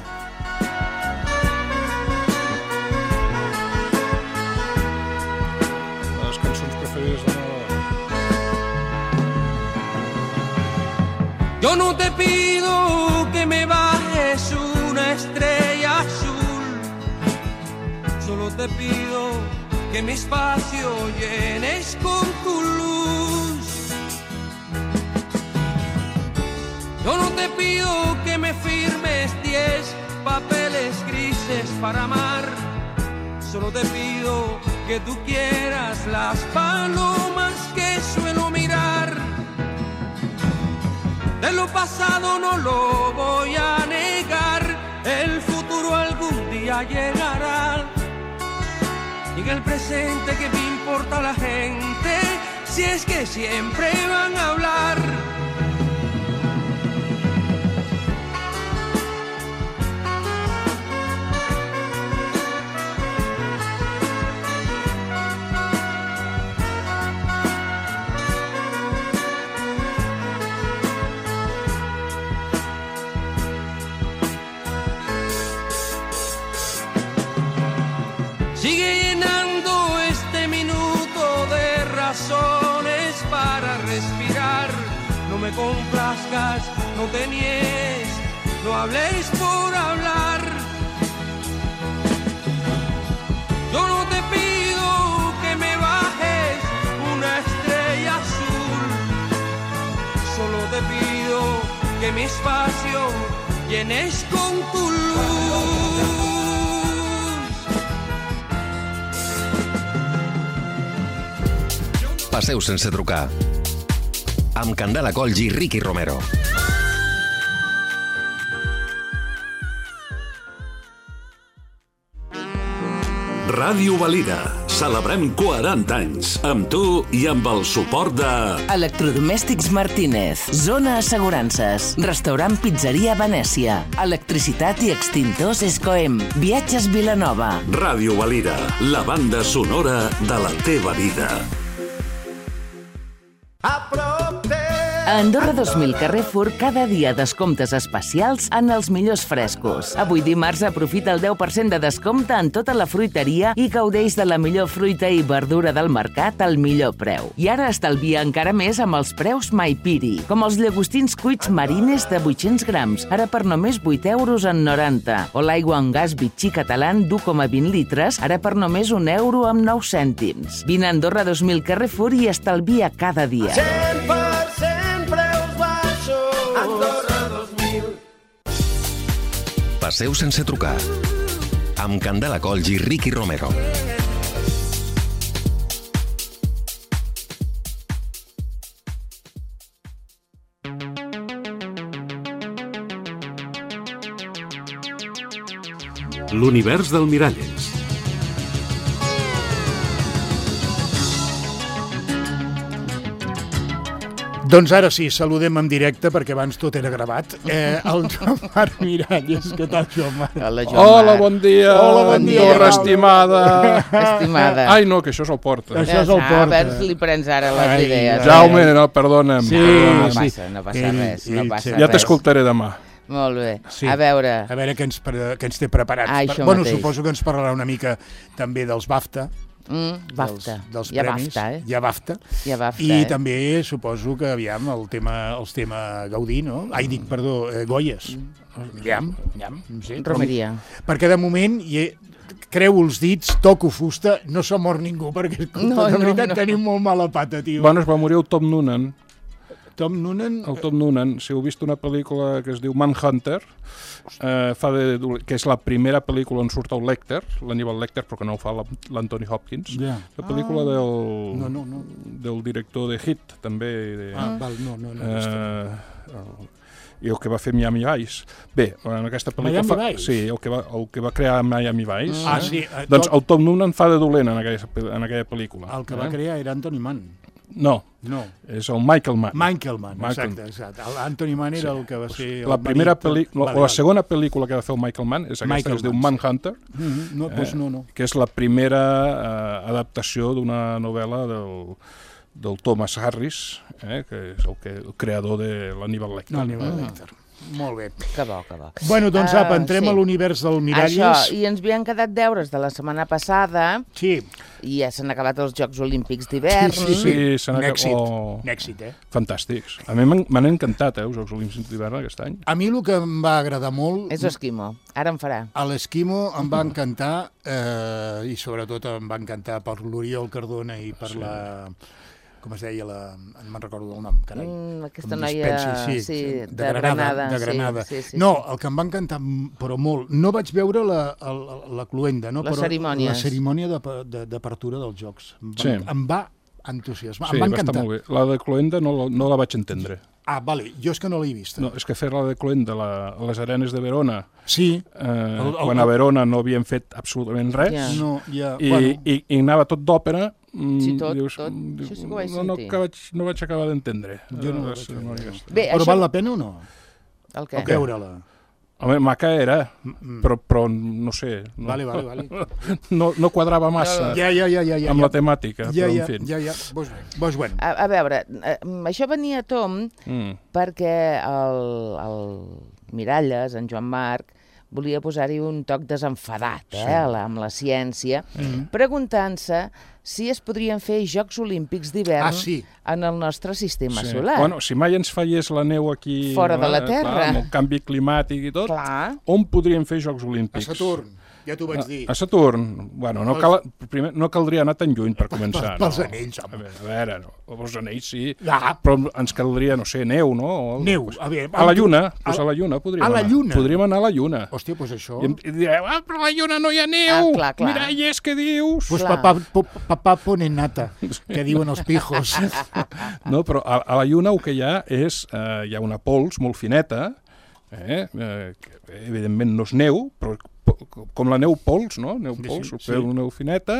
Les cançons preferides de Nadal. Yo no te pido que me bajes una estrella azul, solo te pido que mi espacio llenes con tu luz. Yo no te pido que me firmes 10 papeles grises para amar, solo te pido que tú quieras las palomas que suelo mirar. De lo pasado no lo voy a negar, el futuro algún día llegará. Y en el presente, ¿qué me importa la gente? Si es que siempre van a hablar. Sigue llenando este minuto de razones para respirar. No me complazcas, no te niegues, no hables por hablar. Yo no te pido que me bajes una estrella azul, solo te pido que mi espacio llenes con tu luz. Passeu sense trucar. Amb Candela Colls i Ricky Romero. Ràdio Valira. Celebrem 40 anys. Amb tu i amb el suport de... Electrodomèstics Martínez. Zona Assegurances. Restaurant Pizzeria Venècia. Electricitat i extintors Escoem. Viatges Vilanova. Ràdio Valira. La banda sonora de la teva vida. A Andorra 2000 Carrefour cada dia descomptes especials en els millors frescos. Avui dimarts aprofita el 10% de descompte en tota la fruiteria i gaudeix de la millor fruita i verdura del mercat al millor preu. I ara estalvia encara més amb els preus Maipiri, com els llagostins cuits marines de 800 grams, ara per només 8,90 €, o l'aigua en gas Vichy catalán d'1,20 litres, ara per només €1,09. Vine a Andorra 2000 Carrefour i estalvia cada dia. 100% preus baixos, Andorra 2000. Passeu sense trucar. Amb Candela Colls i Ricky Romero. L'univers del Miralles. Doncs ara sí, saludem en directe, perquè abans tot era gravat. El Joan Marc Miralles. Què tal, Joan Marc? Hola, Joan Marc. Hola, bon dia. Hola, bon dia. Andorra, estimada. Estimada. Ai, no, que això és el Porta. Això és el Porta. A veure si li prens ara les idees. Jaume, no, perdona'm. Sí, No sí. passa res, no passa Sí. res. Ja t'escoltaré demà. Molt bé. Sí. A veure què ens té preparats. Això Bueno, mateix. suposo que ens parlarà una mica també dels BAFTA. BAFTA. Dels Hi ha premis. BAFTA, Hi ha BAFTA. Hi ha BAFTA, I també suposo que, aviam, els tema Gaudí, no? Goyes. Aviam, no sé. Romeria. Perquè de moment creu els dits, toco fusta, no s'ha mort ningú, perquè escolta, de veritat tenim molt mala pata, tio. Bueno, es va morir el Tom Noonan. Tom Noonan? El Tom Noonan. Si heu vist una pel·lícula que es diu Manhunter, que és la primera pel·lícula on surt el Lecter, l'Aníbal Lecter, però que no ho fa l'Anthony Hopkins. Ja. La pel·lícula del director de Hit, també. Val, no. I el que va fer Miami Vice. Bé, en aquesta pel·lícula... Miami Vice? Sí, el que va crear Miami Vice. Sí. Doncs el Tom Noonan fa de dolent en aquella pel·lícula. El que va crear era Anthony Mann. No, és el Michael Mann. Michael Mann, exacte. L'Anthony Mann era el que va ser... La primera pel·lícula, o la segona pel·lícula que va fer el Michael Mann és aquesta, que es diu Manhunter, que és la primera adaptació d'una novel·la del Thomas Harris, que és el creador de l'Aníbal Lecter. L'Aníbal Lecter. Molt bé. Que bo. Bueno, doncs apa, entrem a l'univers del Miralles. Això, i ens havien quedat deures de la setmana passada. Sí. I ja s'han acabat els Jocs Olímpics d'hivern. Sí, un èxit, Fantàstics. A mi m'han encantat, els Jocs Olímpics d'hivern aquest any. A mi el que em va agradar molt... És l'esquimo, ara em farà. A l'esquimo em va encantar, i sobretot em va encantar per l'Oriol Cardona i per la... com es deia, no me'n recordo del nom, carai. Aquesta noia, de Granada. De Granada. Sí. No, el que em va encantar, però molt, no vaig veure la cloenda, no? La cerimònia d'apertura dels Jocs. Em va entusiasmar, em va encantar. Sí, va estar molt bé. La de cloenda no la vaig entendre. Vale, jo és que no l'he vista. No, és que fer la de cloenda a les arenes de Verona, quan a Verona no havien fet absolutament res, i anava tot d'òpera. Sí, tot. Això sí que ho vaig sentir. No vaig acabar d'entendre. Però val la pena o no? El què? Veure-la. Home, maca era, però no sé. Vale. No quadrava massa amb la temàtica, però en fi. Pues bueno. A veure, això venia a tom perquè el Miralles, en Joan Marc, volia posar-hi un toc desenfadat amb la ciència, preguntant-se si es podrien fer Jocs Olímpics d'hivern en el nostre sistema solar. Bueno, si mai ens fallés la neu aquí... Fora de la Terra. Amb el canvi climàtic i tot, on podríem fer Jocs Olímpics? A Saturn. Ja t'ho vaig dir. A Saturn. Bueno, primer no caldria anar tan lluny per començar. Pels anells, home. A veure, els anells sí, però ens caldria, no sé, neu, no? Neu. A la Lluna, doncs a la Lluna podríem anar. A la Lluna? Podríem anar a la Lluna. Hòstia, doncs això... I direu, però a la Lluna no hi ha neu! Miralles, què dius? Doncs papà pone nata, que diuen els pijos. No, però a la Lluna el que hi ha és, hi ha una pols molt fineta, que evidentment no és neu, però com la neu pols, no? Neu pols, una neu fineta,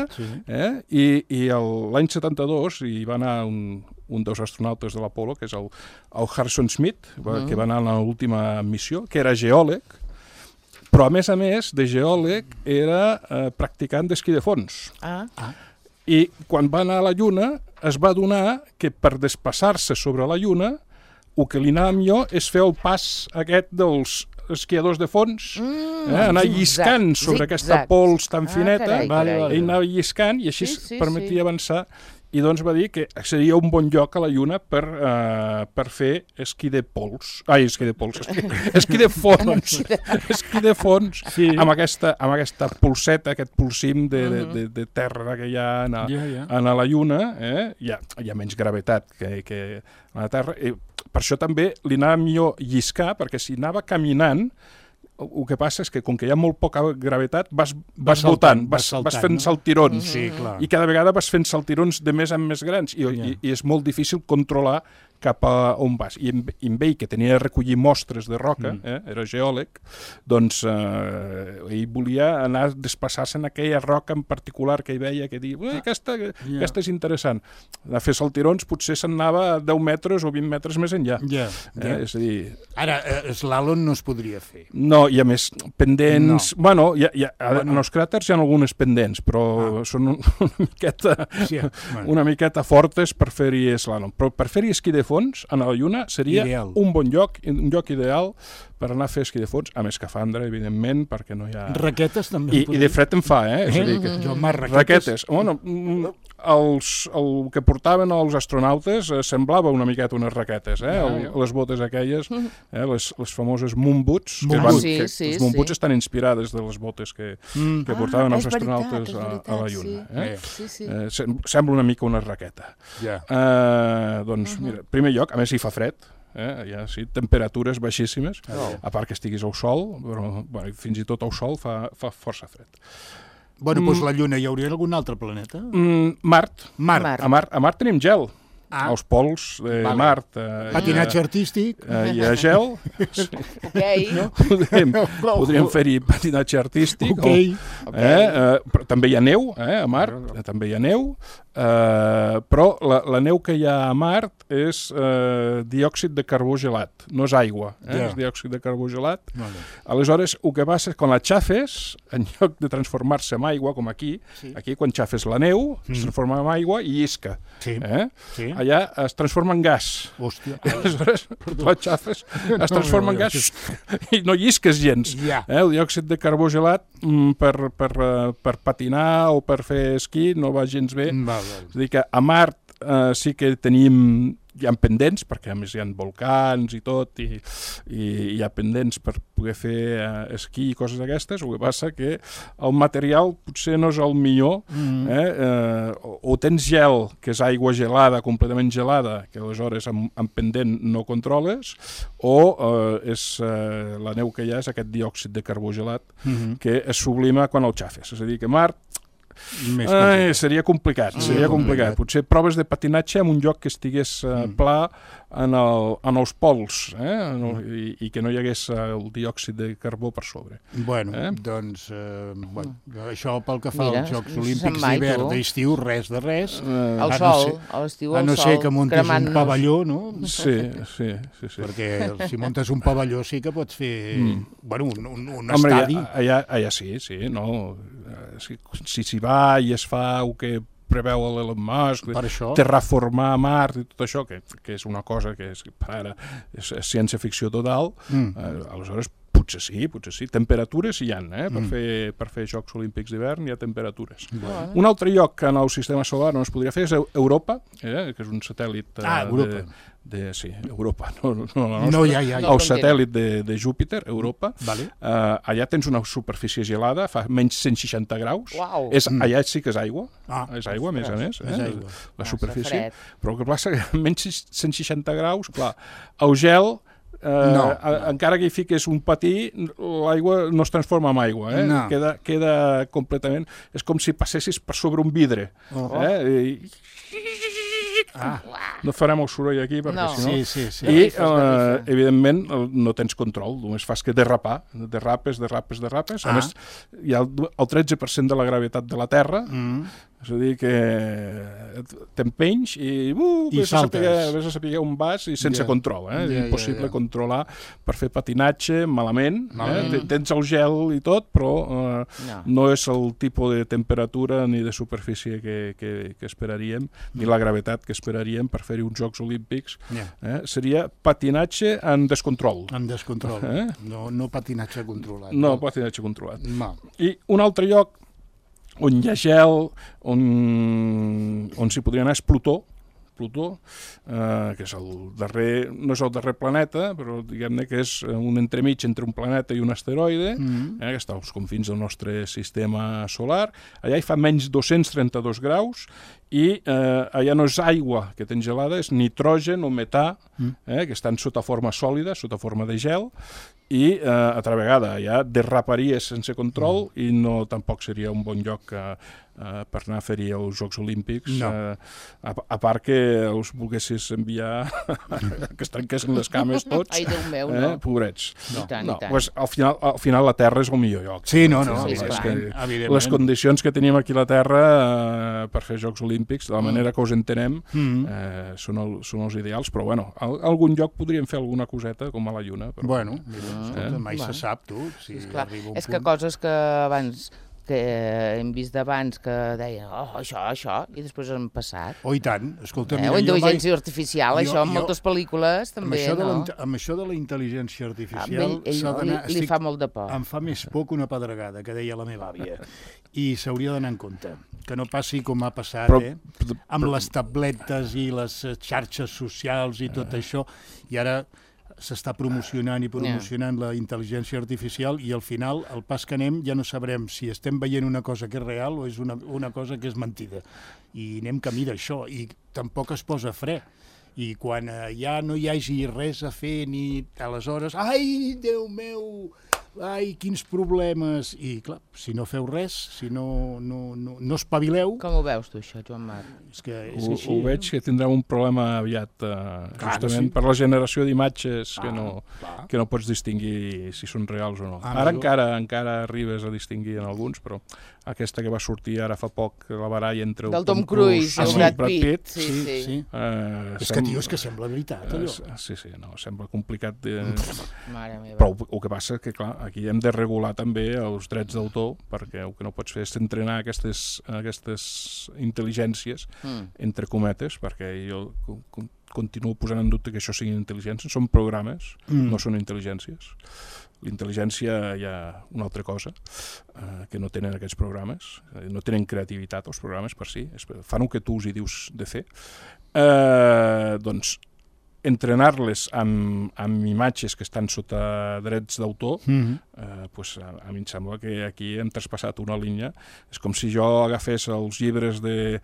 i l'any 72 hi va anar un dels astronautes de l'Apolo, que és el Harrison Smith, que va anar a l'última missió, que era geòleg, però a més de geòleg era practicant d'esquí de fons. I quan va anar a la Lluna es va adonar que per desplaçar-se sobre la Lluna el que li anava millor és fer el pas aquest dels esquiadors de fons, anar lliscant sobre aquesta pols tan fineta, i anava lliscant i així permetia avançar, i doncs va dir que seria un bon lloc a la Lluna per fer esquí de pols. Esquí de pols, esquí de fons. Esquí de fons, amb aquesta polseta, aquest polsim de terra que hi ha a la Lluna, hi ha menys gravetat que a la Terra. Per això també li anava millor lliscar, perquè si anava caminant, el que passa és que com que hi ha molt poca gravetat vas botant, vas fent saltirons, i cada vegada vas fent saltirons de més en més grans, i és molt difícil controlar cap a on vas. I amb ell, que tenia de recollir mostres de roca, era geòleg, doncs ell volia anar a desplaçar-se en aquella roca en particular que ell veia, que diu, aquesta és interessant. A fer saltirons potser se'n anava a 10 metres o 20 metres més enllà. És a dir... Ara, slalom no es podria fer. No, i a més, pendents... Bueno, en els cràters hi ha algunes pendents, però són una miqueta fortes per fer-hi slalom. Però per fer-hi esquí de fons a la Lluna seria un bon lloc, un lloc ideal per anar a fer esquí de fons, amb escafandra, evidentment, perquè no hi ha... Raquetes també. I de fred en fa, És a dir que... Jo amb raquetes. Bueno, el que portaven els astronautes semblava una miqueta unes raquetes, les botes aquelles, les famoses moon boots, els moon boots estan inspirades de les botes que portaven els astronautes a la Lluna. Sembla una mica una raqueta. Doncs, mira, primer lloc, a més hi fa fred, ja sí, temperatures baixíssimes, a part que estiguis al sol, però fins i tot al sol fa força fred. Bueno, doncs la Lluna, hi hauria algun altre planeta? Mart. A Mart tenim gel. Els pols de Mart. Patinatge artístic. Hi ha gel. Podríem fer-hi patinatge artístic. També hi ha neu, a Mart. També hi ha neu. Però la neu que hi ha a Mart és diòxid de carbó gelat, no és aigua, és diòxid de carbó gelat. Aleshores, el que passa és que quan la xafes, en lloc de transformar-se en aigua, com aquí quan xafes la neu, es transforma en aigua i llisca. Allà es transforma en gas. Aleshores, la xafes, es transforma en gas i no llisques gens. El diòxid de carbó gelat per patinar o per fer esquí no va gens bé. És a dir que a Mart sí que hi ha pendents, perquè a més hi ha volcans i tot, i hi ha pendents per poder fer esquí i coses d'aquestes. El que passa que el material potser no és el millor, o tens gel, que és aigua gelada, completament gelada, que aleshores amb pendent no controles, o la neu que hi ha és aquest diòxid de carbó gelat, que es sublima quan el xafes. És a dir, que Mart seria complicat. Potser proves de patinatge en un lloc que estigués pla en els pols i que no hi hagués el diòxid de carbó per sobre. Doncs això pel que fa als Jocs Olímpics d'hivern, d'estiu, res de res. Al sol, a l'estiu al sol. A no ser que muntis un pavelló, no? Sí. Perquè si muntes un pavelló sí que pots fer un estadi. Allà sí, no? Si s'hi va i es fa el que preveu l'Elon Musk, terraformar Mart i tot això, que és una cosa que per ara és ciència-ficció total, aleshores potser sí. Temperatures hi ha, per fer Jocs Olímpics d'hivern hi ha temperatures. Un altre lloc en el sistema solar on es podria fer és Europa, que és un satèl·lit Europa, el satèl·lit de Júpiter, Europa. Allà tens una superfície gelada, fa menys 160 graus. Allà sí que és aigua, és aigua, a més, la superfície. Però el que passa que menys 160 graus, clar, el gel, encara que hi fiques un patí, l'aigua no es transforma en aigua, queda completament... És com si passessis per sobre un vidre. No farem el soroll aquí perquè si no... I evidentment no tens control, només fas que derrapar, derrapes. A més, hi ha el 13% de la gravetat de la Terra, és a dir que t'empenys i saltes. Ves a saber on vas i sense control. És impossible controlar per fer patinatge malament. Tens el gel i tot, però no és el tipus de temperatura ni de superfície que esperaríem, ni la gravetat que esperaríem per fer-hi uns Jocs Olímpics. Seria patinatge en descontrol. En descontrol. No patinatge controlat. No, patinatge controlat. I un altre lloc on hi ha gel, on s'hi podria anar és Plutó, que és no és el darrer planeta, però diguem-ne que és un entremig entre un planeta i un asteroide, que està als confins del nostre sistema solar. Allà hi fa menys 232 graus i allà no és aigua que tens gelada, és nitrogen o metà, que estan sota forma sòlida, sota forma de gel, i altra vegada ja derraparies sense control i tampoc seria un bon lloc per anar a fer-hi els Jocs Olímpics, a part que els volguessis enviar que es trenquessin les cames tots. Ai, Déu meu, no. Pobrets. No. Pues, al final la Terra és el millor lloc. Sí, no. Les condicions que tenim aquí a la Terra per fer Jocs Olímpics, de la manera que us entenem, són els ideals, però bueno, a algun lloc podríem fer alguna coseta com a la Lluna. Bueno, mai se sap, tu. És que coses que abans que hem vist d'abans que deien això, i després han passat. I tant. Escolta, O intel·ligència artificial, això en moltes pel·lícules també, no? Amb això de la intel·ligència artificial s'ha d'anar... Li fa molt de por. Em fa més por que una pedregada, que deia la meva àvia. I s'hauria d'anar en compte. Que no passi com ha passat, amb les tabletes i les xarxes socials i tot això, i ara s'està promocionant la intel·ligència artificial i al final, al pas que anem, ja no sabrem si estem veient una cosa que és real o és una cosa que és mentida. I anem camí d'això, i tampoc es posa fre. I quan ja no hi hagi res a fer ni aleshores, ai, Déu meu, ai, quins problemes. I clar, si no feu res, si no espavileu... Com ho veus tu, això, Joan Marc? És així. Ho veig que tindrem un problema aviat, justament per la generació d'imatges que no pots distingir si són reals o no. Ara encara arribes a distingir en alguns, però aquesta que va sortir ara fa poc, la baralla entre el Tom Cruise i el Brad Pitt. Sí. És que, tio, és que sembla veritat, allò. Sí, no, sembla complicat. Mare meva. Però el que passa és que, clar, aquí hem de regular també els drets d'autor, perquè el que no pots fer és entrenar aquestes intel·ligències, entre cometes, perquè jo continuo posant en dubte que això siguin intel·ligències, són programes, no són intel·ligències. L'intel·ligència hi ha una altra cosa que no tenen aquests programes, no tenen creativitat els programes per si, fan el que tu els hi dius de fer. Doncs entrenar-les amb imatges que estan sota drets d'autor, a mi em sembla que aquí hem traspassat una línia. És com si jo agafés els llibres de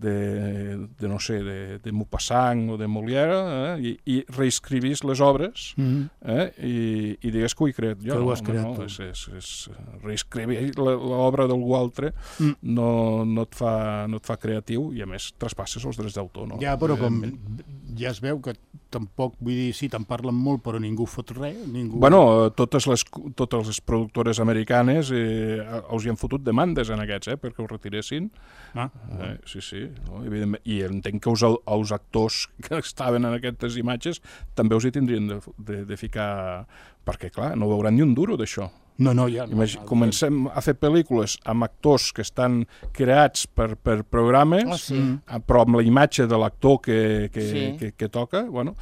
Maupassant o de Molière i reescrivís les obres i digués que ho he creat jo. Que ho has creat tu. Reescriure l'obra d'algú altre no et fa creatiu i a més traspasses els drets d'autor. Ja, però com ja es veu que tampoc, vull dir, sí, te'n parlen molt, però ningú fot res. Bueno, totes les productores americanes els hi han fotut demandes en aquests, perquè ho retiressin. Sí, no, evidentment. I entenc que els actors que estaven en aquestes imatges també us hi tindrien de ficar, perquè, clar, no veuran ni un duro d'això. No, ja no. Comencem a fer pel·lícules amb actors que estan creats per programes, però amb la imatge de l'actor que toca, bueno,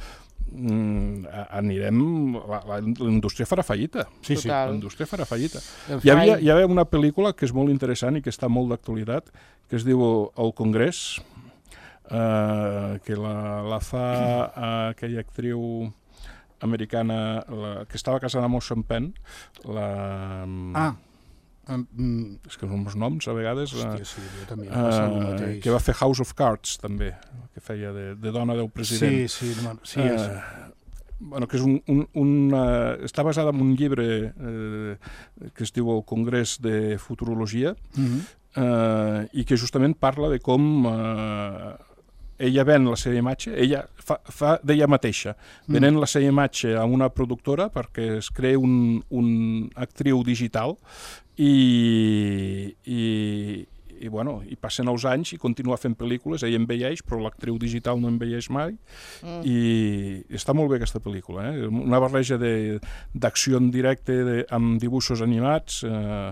la indústria farà fallita. Sí. La indústria farà fallita. Hi havia una pel·lícula que és molt interessant i que està molt d'actualitat, que es diu El Congrés, que la fa aquella actriu americana que estava casada amb Sean Penn, és que són els noms a vegades, que va fer House of Cards també, que feia de dona del president. Sí. Bueno, que és està basada en un llibre que es diu El Congrés de Futurologia i que justament parla de com ella ven la seva imatge, ella fa d'ella mateixa, venent la seva imatge a una productora perquè es crea un actriu digital i passen els anys i continua fent pel·lícules, ella envelleix, però l'actriu digital no envelleix mai, i està molt bé aquesta pel·lícula, una barreja d'acció en directe amb dibuixos animats,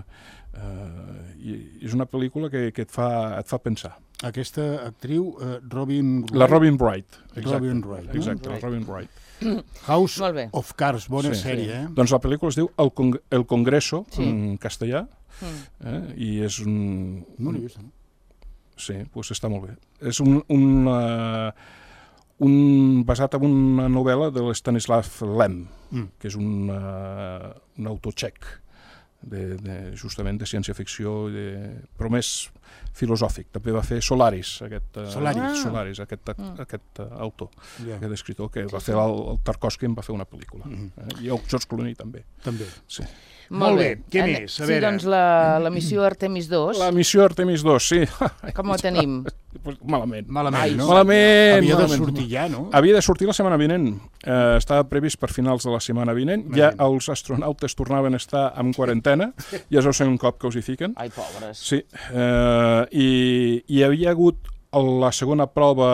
i és una pel·lícula que et fa pensar. Aquesta actriu, Robin Wright. La Robin Wright, exacte. Exacte, la Robin Wright. House of Cards, bona sèrie. Doncs la pel·lícula es diu El Congreso, en castellà, i és un... No l'he vist, no? Sí, doncs està molt bé. És basat en una novel·la de l'Stanislav Lem, que és un autor txec, justament de ciència-ficció, però més filosòfic. També va fer Solaris, aquest autor, aquest escriptor, que va fer el Tarkovsky, en va fer una pel·lícula. I el George Clooney també. Sí. Molt bé. Què més? Sí, doncs la missió Artemis 2. La missió Artemis 2, sí. Com ho tenim? Malament. No? Havia de sortir ja, no? Havia de sortir la setmana vinent. Estava previst per finals de la setmana vinent. Ja els astronautes tornaven a estar en quarantena. Ja és el segon cop que us hi fiquen. Ai, pobres. Sí. I hi havia hagut la segona prova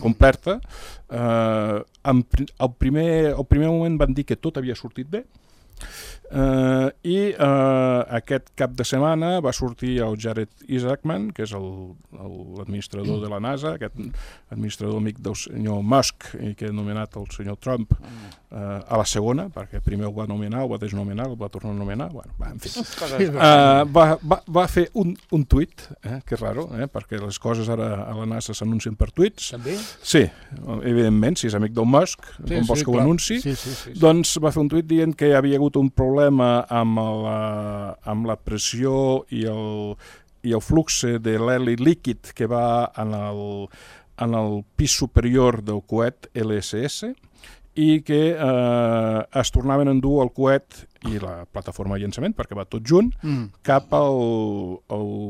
completa. Al primer moment van dir que tot havia sortit bé. I aquest cap de setmana va sortir el Jared Isaacman, que és l'administrador de la NASA, aquest administrador amic del senyor Musk i que ha nomenat el senyor Trump a la segona, perquè primer el va nomenar, el va desnomenar, el va tornar a nomenar, en fi. Va fer un tuit, que és raro, perquè les coses ara a la NASA s'anuncien per tuits. També? Sí, evidentment, si és amic del Musk, com vols que ho anunci, doncs va fer un tuit dient que hi havia hagut un problema amb la pressió i el flux de l'heli líquid que va en el pis superior del coet LSS i que es tornaven a endur el coet i la plataforma de llançament, perquè va tot junt, cap al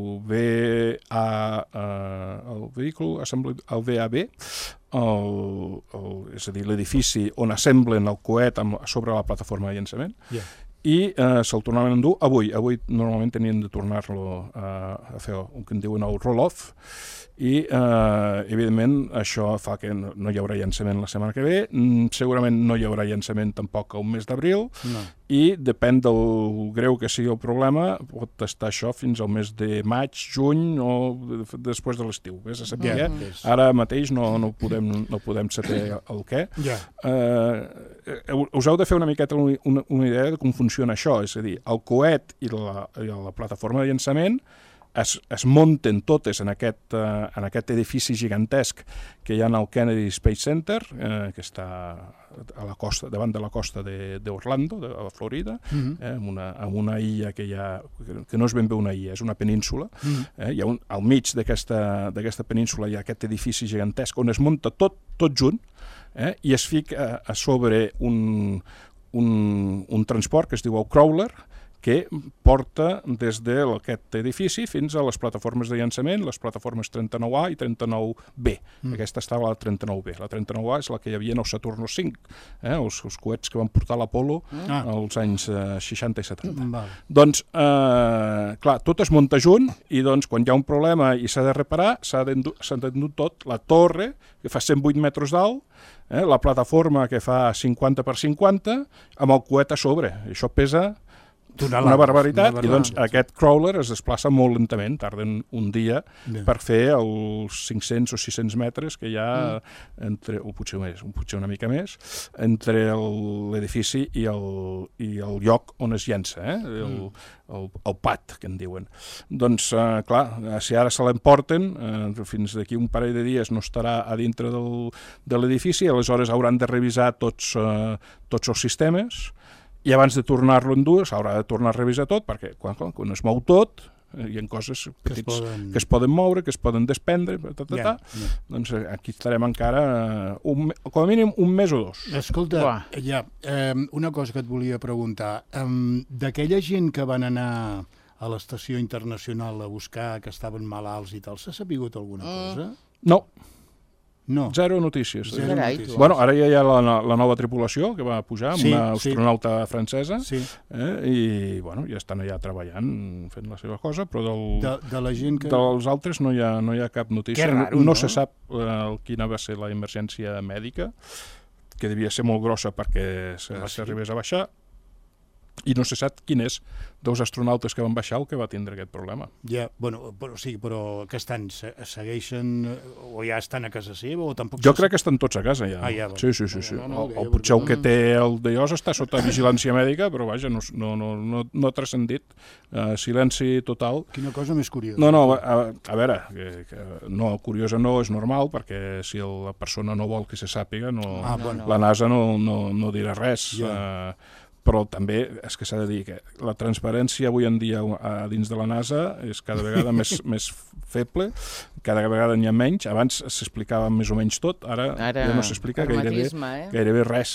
VAB, és a dir, l'edifici on assemblen el coet sobre la plataforma de llançament, i se'l tornaven a endur avui. Avui normalment tenien de tornar-lo a fer el que en diuen el roll-off, i evidentment això fa que no hi haurà llançament la setmana que ve, segurament no hi haurà llançament tampoc al mes d'abril, i depèn del greu que sigui el problema, pot estar això fins al mes de maig, juny o després de l'estiu. Vés a saber què. Ara mateix no podem saber el què. Us heu de fer una miqueta una idea de com funciona això, és a dir, el coet i la plataforma de llançament es munten totes en aquest edifici gigantesc que hi ha al Kennedy Space Center, que està a la costa, davant de la costa d'Orlando, de la Florida, amb una illa que no és ben bé una illa, és una península. Hi ha al mig d'aquesta península hi ha aquest edifici gigantesc on es munta tot junt, i es fica a sobre un transport que es diu el crawler, que porta des d'aquest edifici fins a les plataformes de llançament, les plataformes 39A i 39B. Aquesta estava a la 39B. La 39A és la que hi havia en el Saturno V, els coets que van portar l'Apolo als anys 60 i 70. Doncs, clar, tot es munta junt i doncs, quan hi ha un problema i s'ha de reparar, s'ha d'endur tot, la torre, que fa 108 metres d'alt, la plataforma que fa 50 per 50, amb el coet a sobre. Això pesa una barbaritat, i doncs aquest crawler es desplaça molt lentament, tarden un dia per fer els 500 o 600 metres que hi ha o potser una mica més, entre l'edifici i el lloc on es llença, el pad, que en diuen. Doncs, clar, si ara se l'emporten, fins d'aquí un parell de dies no estarà a dintre de l'edifici, aleshores hauran de revisar tots els sistemes, i abans de tornar-lo a endur s'haurà de tornar a revisar tot, perquè quan es mou tot hi ha coses petits que es poden moure, que es poden desprendre, doncs aquí estarem encara com a mínim un mes o dos. Escolta, una cosa que et volia preguntar, d'aquella gent que van anar a l'estació internacional a buscar que estaven malalts i tal, s'ha sapigut alguna cosa? No. Zero notícies. Bueno, ara ja hi ha la nova tripulació que va pujar, amb una astronauta francesa, i bueno, ja estan allà treballant, fent la seva cosa, però de la gent que... dels altres no hi ha cap notícia. No se sap quina va ser la emergència mèdica, que devia ser molt grossa perquè s'arribés a baixar, i no se sap quin és dels astronautes que van baixar el que va tindre aquest problema. Però que estan, segueixen o ja estan a casa seva o tampoc... Jo crec que estan tots a casa ja. Sí. Potser el que té el d'ells està sota vigilància mèdica, però vaja, no ha transcendit. Silenci total. Quina cosa més curiosa. No, a veure, curiosa no, és normal, perquè si la persona no vol que se sàpiga, la NASA no dirà res. Però també és que s'ha de dir que la transparència avui en dia dins de la NASA és cada vegada més feble, cada vegada n'hi ha menys. Abans s'explicava més o menys tot, ara ja no s'explica gairebé res.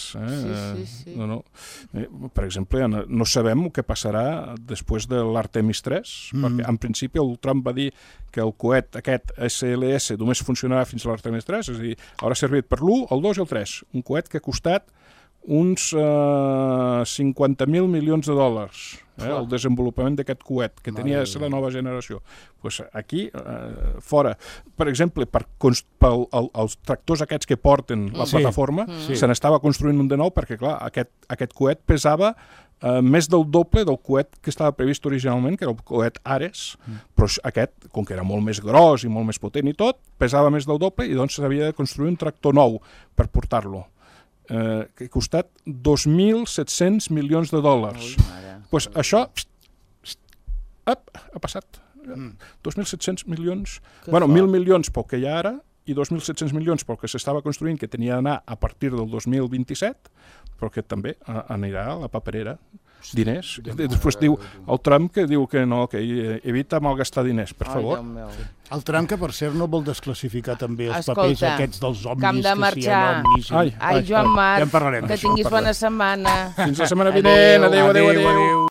Per exemple, no sabem què passarà després de l'Artemis 3, perquè en principi el Trump va dir que el coet aquest SLS només funcionarà fins a l'Artemis 3, és a dir, haurà servit per l'1, el 2 i el 3, un coet que ha costat uns 50.000 milions de dòlars, el desenvolupament d'aquest coet, que tenia de ser la nova generació. Pues aquí, fora, per exemple, els tractors aquests que porten la plataforma, se n'estava construint un de nou perquè, clar, aquest coet pesava més del doble del coet que estava previst originalment, que era el coet Ares, però aquest, com que era molt més gros i molt més potent i tot, pesava més del doble i doncs s'havia de construir un tractor nou per portar-lo, que ha costat 2.700 milions de dòlars. Pues això ha passat. 2.700 milions, 1.000 milions pel que hi ha ara i 2.700 milions pel que s'estava construint, que tenia d'anar a partir del 2027, però que també anirà a la paperera. Diners. Després diu el Trump que diu que no, que evita malgastar diners, per favor. El Trump, que per cert no vol desclassificar també els papers aquests dels ovnis. Que hem de marxar. Ai, Joan Marc, que tinguis bona setmana. Fins la setmana vinent. Adéu.